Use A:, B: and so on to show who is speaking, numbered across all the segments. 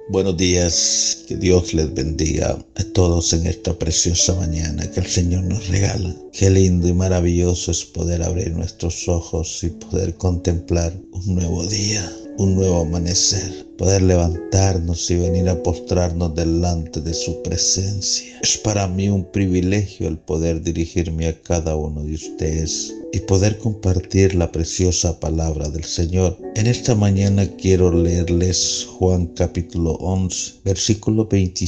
A: Buenos días, que Dios les bendiga a todos en esta preciosa mañana que el Señor nos regala. Qué lindo y maravilloso es poder abrir nuestros ojos y poder contemplar un nuevo día, un nuevo amanecer, poder levantarnos y venir a postrarnos delante de su presencia. Es para mí un privilegio el poder dirigirme a cada uno de ustedes y poder compartir la preciosa palabra del Señor. En esta mañana quiero leerles Juan capítulo 11, versículos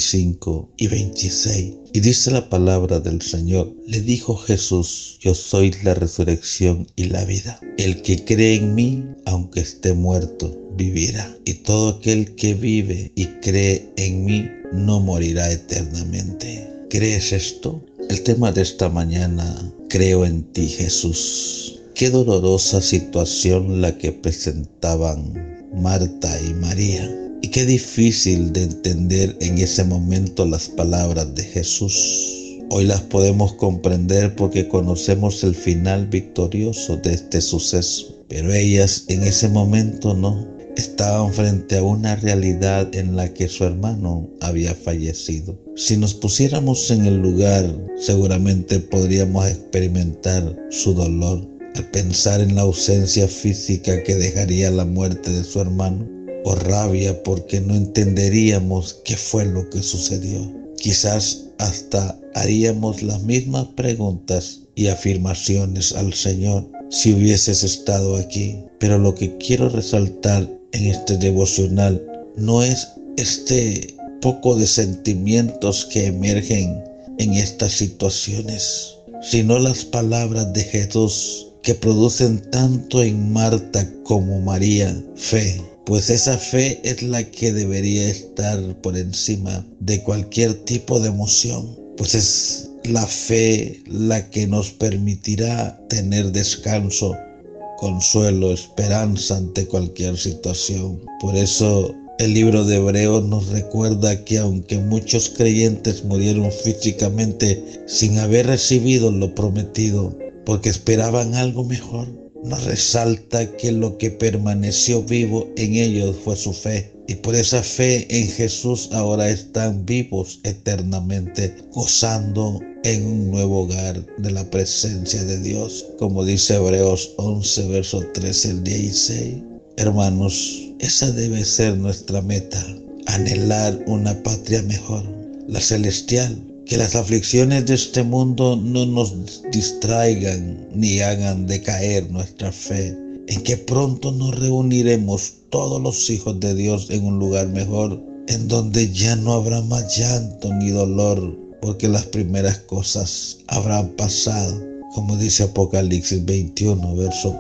A: 25 y 26. Y dice la palabra del Señor: le dijo Jesús: yo soy la resurrección y la vida. El que cree en mí, aunque esté muerto, vivirá. Y todo aquel que vive y cree en mí no morirá eternamente. ¿Crees esto? El tema de esta mañana: creo en ti, Jesús. Qué dolorosa situación la que presentaban Marta y María. Y qué difícil de entender en ese momento las palabras de Jesús. Hoy las podemos comprender porque conocemos el final victorioso de este suceso. Pero ellas en ese momento no. Estaban frente a una realidad en la que su hermano había fallecido. Si nos pusiéramos en el lugar, seguramente podríamos experimentar su dolor al pensar en la ausencia física que dejaría la muerte de su hermano, o rabia porque no entenderíamos qué fue lo que sucedió. Quizás hasta haríamos las mismas preguntas y afirmaciones al Señor si hubieses estado aquí. Pero lo que quiero resaltar en este devocional no es este poco de sentimientos que emergen en estas situaciones, sino las palabras de Jesús que producen tanto en Marta como María fe. Pues esa fe es la que debería estar por encima de cualquier tipo de emoción, pues es la fe la que nos permitirá tener descanso, consuelo, esperanza ante cualquier situación. Por eso el libro de Hebreos nos recuerda que aunque muchos creyentes murieron físicamente sin haber recibido lo prometido, porque esperaban algo mejor, nos resalta que lo que permaneció vivo en ellos fue su fe. Y por esa fe en Jesús ahora están vivos eternamente, gozando en un nuevo hogar de la presencia de Dios. Como dice Hebreos 11, versos 13 al 16. Hermanos, esa debe ser nuestra meta: anhelar una patria mejor, la celestial. Que las aflicciones de este mundo no nos distraigan ni hagan decaer nuestra fe en que pronto nos reuniremos todos los hijos de Dios en un lugar mejor, en donde ya no habrá más llanto ni dolor, porque las primeras cosas habrán pasado, como dice Apocalipsis 21, verso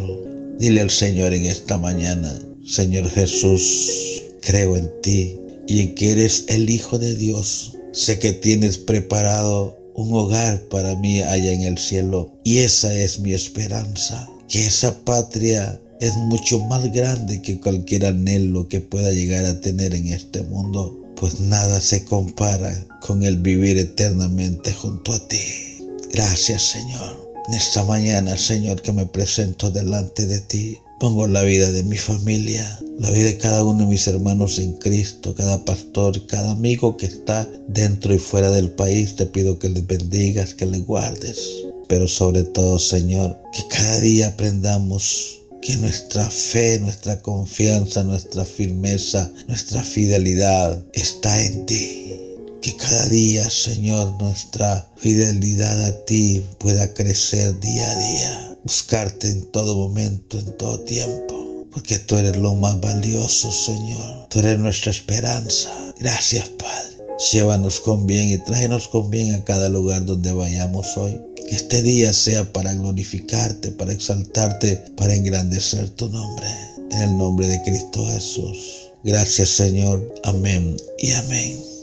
A: 4. Dile al Señor en esta mañana: Señor Jesús, creo en ti y en que eres el Hijo de Dios. Sé que tienes preparado un hogar para mí allá en el cielo, y esa es mi esperanza, que esa patria es mucho más grande que cualquier anhelo que pueda llegar a tener en este mundo, pues nada se compara con el vivir eternamente junto a ti. Gracias, Señor. En esta mañana, Señor, que me presento delante de ti, pongo la vida de mi familia, la vida de cada uno de mis hermanos en Cristo, cada pastor, cada amigo que está dentro y fuera del país. Te pido que les bendigas, que les guardes. Pero sobre todo, Señor, que cada día aprendamos que nuestra fe, nuestra confianza, nuestra firmeza, nuestra fidelidad está en ti. Que cada día, Señor, nuestra fidelidad a ti pueda crecer día a día. Buscarte en todo momento, en todo tiempo, porque tú eres lo más valioso, Señor. Tú eres nuestra esperanza. Gracias, Padre. Llévanos con bien y tráenos con bien a cada lugar donde vayamos hoy. Que este día sea para glorificarte, para exaltarte, para engrandecer tu nombre. En el nombre de Cristo Jesús. Gracias, Señor. Amén y amén.